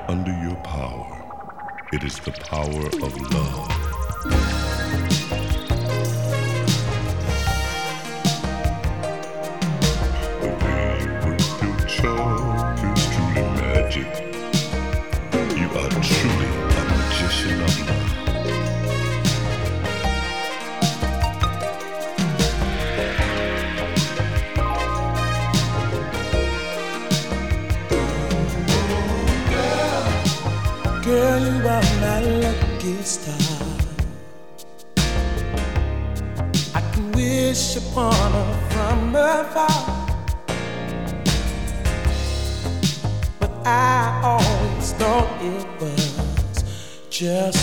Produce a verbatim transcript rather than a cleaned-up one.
under your power. It is the power of love. The way you work your charm is truly magic. You are truly a magician of love. Girl, you are my lucky star. I can wish upon her from afar, but I always thought it was just